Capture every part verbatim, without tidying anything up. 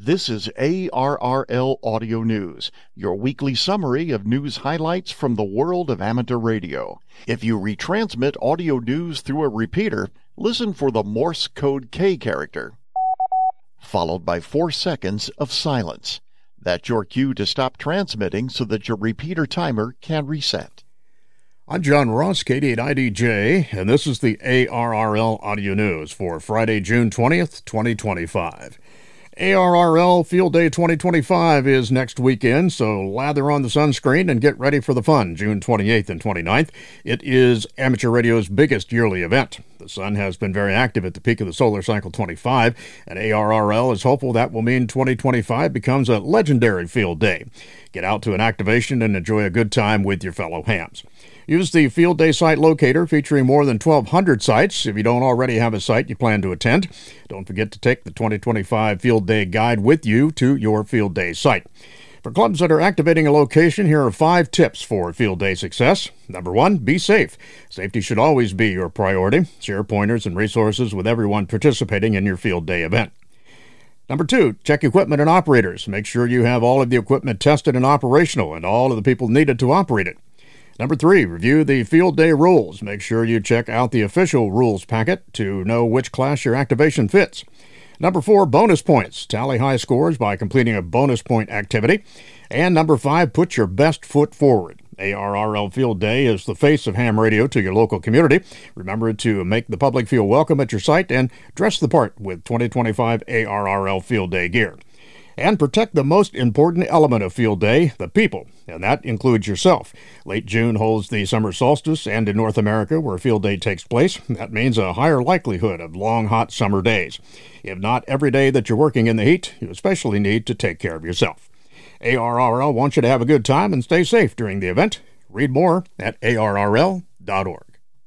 This is A R R L Audio News, your weekly summary of news highlights from the world of amateur radio. If you retransmit audio news through a repeater, listen for the Morse code K character, followed by four seconds of silence. That's your cue to stop transmitting so that your repeater timer can reset. I'm John Ross, K D eight I D J, and this is the A R R L Audio News for Friday, June twentieth, twenty twenty-five. A R R L Field Day twenty twenty-five is next weekend, so lather on the sunscreen and get ready for the fun, June twenty-eighth and twenty-ninth. It is amateur radio's biggest yearly event. The sun has been very active at the peak of the solar cycle twenty-five, and A R R L is hopeful that will mean twenty twenty-five becomes a legendary field day. Get out to an activation and enjoy a good time with your fellow hams. Use the Field Day site locator featuring more than twelve hundred sites if you don't already have a site you plan to attend. Don't forget to take the twenty twenty-five Field Day Guide with you to your Field Day site. For clubs that are activating a location, here are five tips for Field Day success. Number one, be safe. Safety should always be your priority. Share pointers and resources with everyone participating in your Field Day event. Number two, check equipment and operators. Make sure you have all of the equipment tested and operational and all of the people needed to operate it. Number three, review the Field Day rules. Make sure you check out the official rules packet to know which class your activation fits. Number four, bonus points. Tally high scores by completing a bonus point activity. And number five, put your best foot forward. A R R L Field Day is the face of ham radio to your local community. Remember to make the public feel welcome at your site and dress the part with twenty twenty-five A R R L Field Day gear. And protect the most important element of Field Day, the people, and that includes yourself. Late June holds the summer solstice, and in North America, where Field Day takes place, that means a higher likelihood of long, hot summer days. If not every day that you're working in the heat, you especially need to take care of yourself. A R R L wants you to have a good time and stay safe during the event. Read more at A R R L dot org.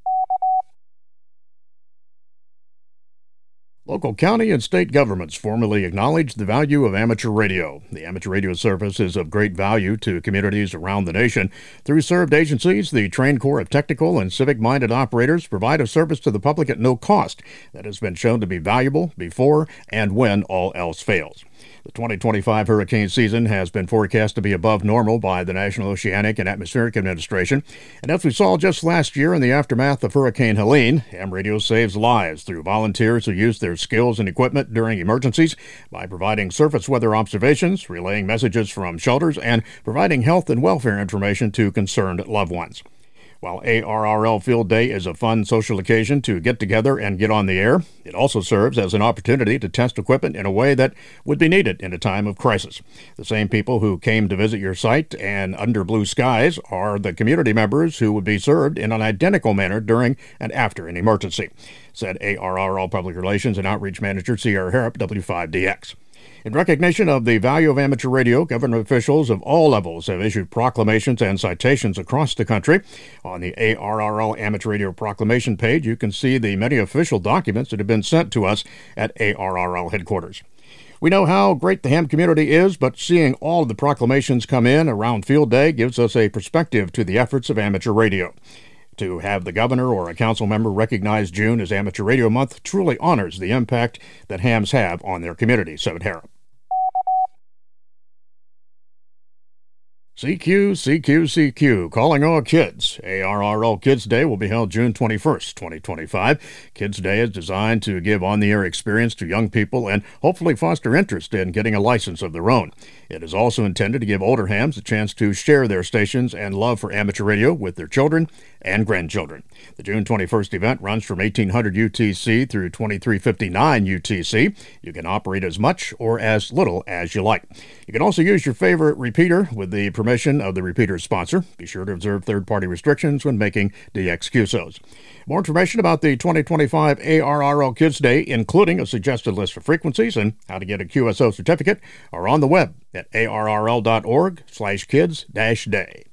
Local county and state governments formally acknowledge the value of amateur radio. The amateur radio service is of great value to communities around the nation. Through served agencies, the trained corps of technical and civic-minded operators provide a service to the public at no cost that has been shown to be valuable before and when all else fails. The twenty twenty-five hurricane season has been forecast to be above normal by the National Oceanic and Atmospheric Administration. And as we saw just last year in the aftermath of Hurricane Helene, ham radio saves lives through volunteers who use their skills and equipment during emergencies by providing surface weather observations, relaying messages from shelters, and providing health and welfare information to concerned loved ones. While A R R L Field Day is a fun social occasion to get together and get on the air, it also serves as an opportunity to test equipment in a way that would be needed in a time of crisis. The same people who came to visit your site and under blue skies are the community members who would be served in an identical manner during and after an emergency, said A R R L Public Relations and Outreach Manager Sierra Harrop, W five D X. In recognition of the value of amateur radio, government officials of all levels have issued proclamations and citations across the country. On the A R R L Amateur Radio Proclamation page, you can see the many official documents that have been sent to us at A R R L headquarters. We know how great the ham community is, but seeing all of the proclamations come in around Field Day gives us a perspective to the efforts of amateur radio. To have the governor or a council member recognize June as Amateur Radio Month truly honors the impact that hams have on their community, said Harrop. C Q, C Q, C Q, calling all kids. A R R L Kids Day will be held June twenty-first, twenty twenty-five. Kids Day is designed to give on-the-air experience to young people and hopefully foster interest in getting a license of their own. It is also intended to give older hams a chance to share their stations and love for amateur radio with their children and grandchildren. The June twenty-first event runs from eighteen hundred U T C through twenty-three fifty-nine U T C. You can operate as much or as little as you like. You can also use your favorite repeater with the permission of the repeater's sponsor. Be sure to observe third-party restrictions when making D X Q S Os. More information about the twenty twenty-five A R R L Kids Day, including a suggested list of frequencies and how to get a Q S O certificate, are on the web at A R R L dot org slash kids dash day.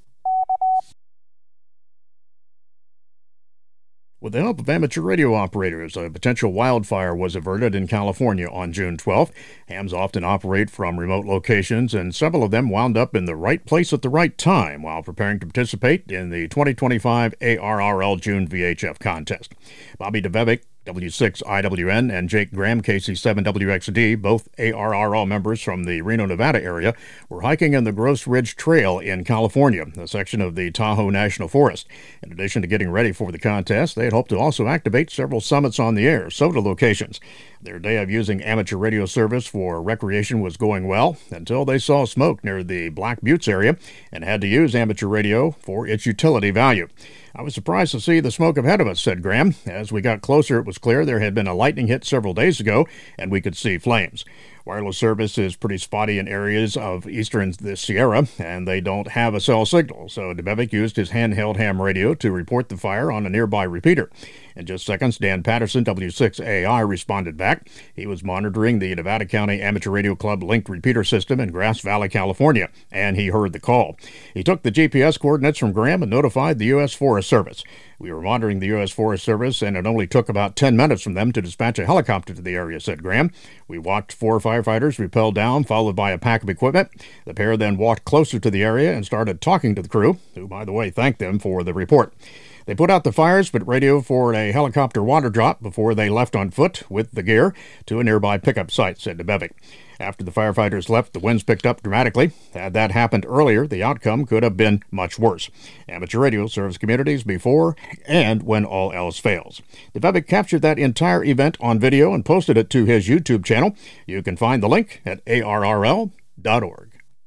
With the help of amateur radio operators, a potential wildfire was averted in California on June twelfth. Hams often operate from remote locations, and several of them wound up in the right place at the right time while preparing to participate in the twenty twenty-five A R R L June V H F contest. Bobby DeVevick W six I W N and Jake Graham, K C seven W X D, both A R R L members from the Reno, Nevada area, were hiking in the Gross Ridge Trail in California, a section of the Tahoe National Forest. In addition to getting ready for the contest, they had hoped to also activate several Summits on the Air SOTA locations. Their day of using amateur radio service for recreation was going well until they saw smoke near the Black Buttes area and had to use amateur radio for its utility value. I was surprised to see the smoke ahead of us, said Graham. As we got closer, it was clear there had been a lightning hit several days ago, and we could see flames. Wireless service is pretty spotty in areas of eastern Sierra, and they don't have a cell signal, so Debevik used his handheld ham radio to report the fire on a nearby repeater. In just seconds, Dan Patterson, W six A I, responded back. He was monitoring the Nevada County Amateur Radio Club linked repeater system in Grass Valley, California, and he heard the call. He took the G P S coordinates from Graham and notified the U S Forest Service. We were monitoring the U S Forest Service, and it only took about ten minutes from them to dispatch a helicopter to the area, said Graham. We watched four firefighters rappel down, followed by a pack of equipment. The pair then walked closer to the area and started talking to the crew, who, by the way, thanked them for the report. They put out the fires, but radioed for a helicopter water drop before they left on foot with the gear to a nearby pickup site, said Debevik. After the firefighters left, the winds picked up dramatically. Had that happened earlier, the outcome could have been much worse. Amateur radio serves communities before and when all else fails. Debevik captured that entire event on video and posted it to his YouTube channel. You can find the link at A R R L dot org.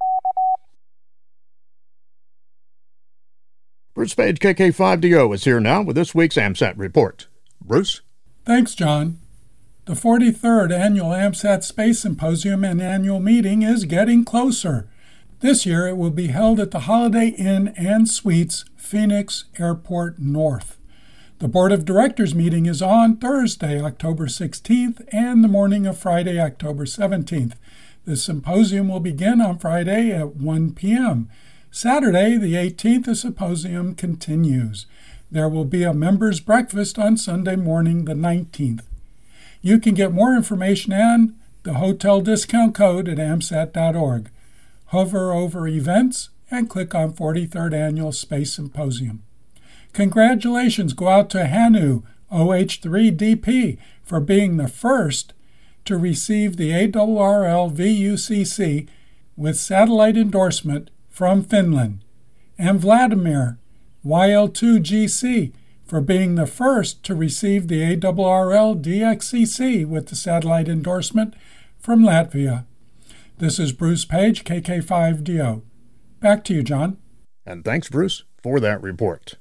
Bruce Page, K K five D O, is here now with this week's AMSAT report. Bruce? Thanks, John. The forty-third Annual AMSAT Space Symposium and Annual Meeting is getting closer. This year it will be held at the Holiday Inn and Suites, Phoenix Airport North. The Board of Directors meeting is on Thursday, October sixteenth, and the morning of Friday, October seventeenth. The symposium will begin on Friday at one p.m. Saturday, the eighteenth, the symposium continues. There will be a members' breakfast on Sunday morning, the nineteenth. You can get more information and the hotel discount code at amsat dot org. Hover over Events and click on forty-third Annual Space Symposium. Congratulations go out to Hanu O H three D P for being the first to receive the A R R L V U C C with satellite endorsement from Finland, and Vladimir Y L two G C for being the first to receive the A R R L D X C C with the satellite endorsement from Latvia. This is Bruce Page, K K five D O. Back to you, John. And thanks, Bruce, for that report.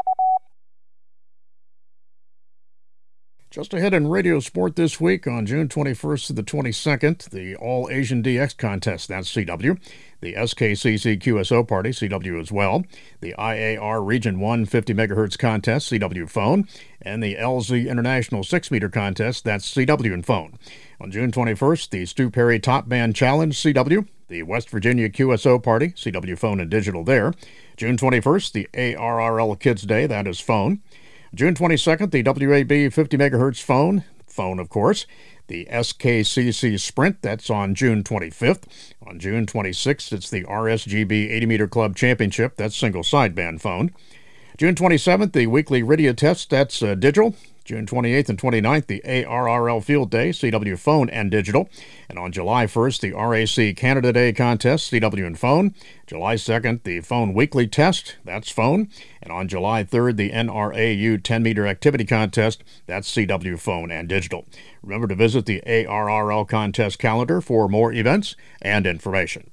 Just ahead in radio sport this week on June twenty-first to the twenty-second, the All Asian D X Contest, that's C W, the S K C C Q S O Party, C W as well, the I A R Region one fifty megahertz Contest, C W phone, and the L Z International six meter Contest, that's C W and phone. On June twenty-first, the Stu Perry Top Band Challenge, C W, the West Virginia Q S O Party, C W phone and digital there. June twenty-first, the A R R L Kids Day, that is phone. June twenty-second, the W A B fifty megahertz phone, phone of course. The S K C C Sprint, that's on June twenty-fifth. On June twenty-sixth, it's the R S G B eighty meter Club Championship, that's single sideband phone. June twenty-seventh, the weekly RIDIA test, that's uh, digital. June twenty-eighth and twenty-ninth, the A R R L Field Day, C W phone and digital. And on July first, the R A C Canada Day contest, C W and phone. July second, the phone weekly test, that's phone. And on July third, the N R A U ten meter activity contest, that's C W phone and digital. Remember to visit the A R R L contest calendar for more events and information.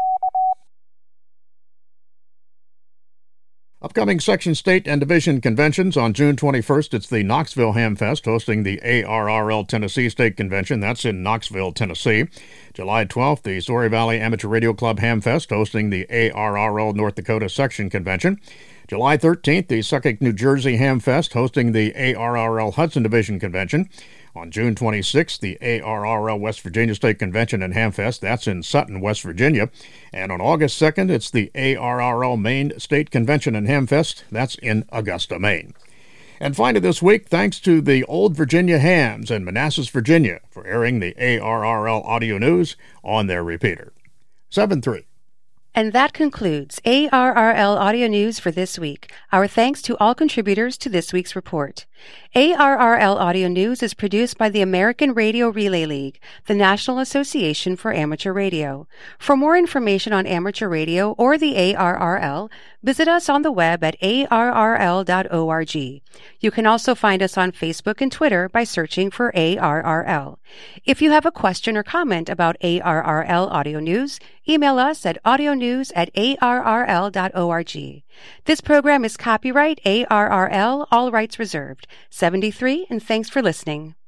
Upcoming section, state, and division conventions. On June twenty-first, it's the Knoxville Hamfest hosting the A R R L Tennessee State Convention. That's in Knoxville, Tennessee. July twelfth, the Story Valley Amateur Radio Club Hamfest hosting the A R R L North Dakota Section Convention. July thirteenth, the Succoth, New Jersey Hamfest hosting the A R R L Hudson Division Convention. On June twenty-sixth, the A R R L West Virginia State Convention and Hamfest. That's in Sutton, West Virginia. And on August second, it's the A R R L Maine State Convention and Hamfest. That's in Augusta, Maine. And finally this week, thanks to the Old Virginia Hams in Manassas, Virginia, for airing the A R R L audio news on their repeater. seven three. And that concludes A R R L Audio News for this week. Our thanks to all contributors to this week's report. A R R L Audio News is produced by the American Radio Relay League, the National Association for Amateur Radio. For more information on amateur radio or the A R R L, visit us on the web at A R R L dot org. You can also find us on Facebook and Twitter by searching for A R R L. If you have a question or comment about A R R L Audio News, email us at audionews at A R R L dot org. This program is copyright A R R L, all rights reserved. seventy-three, and thanks for listening.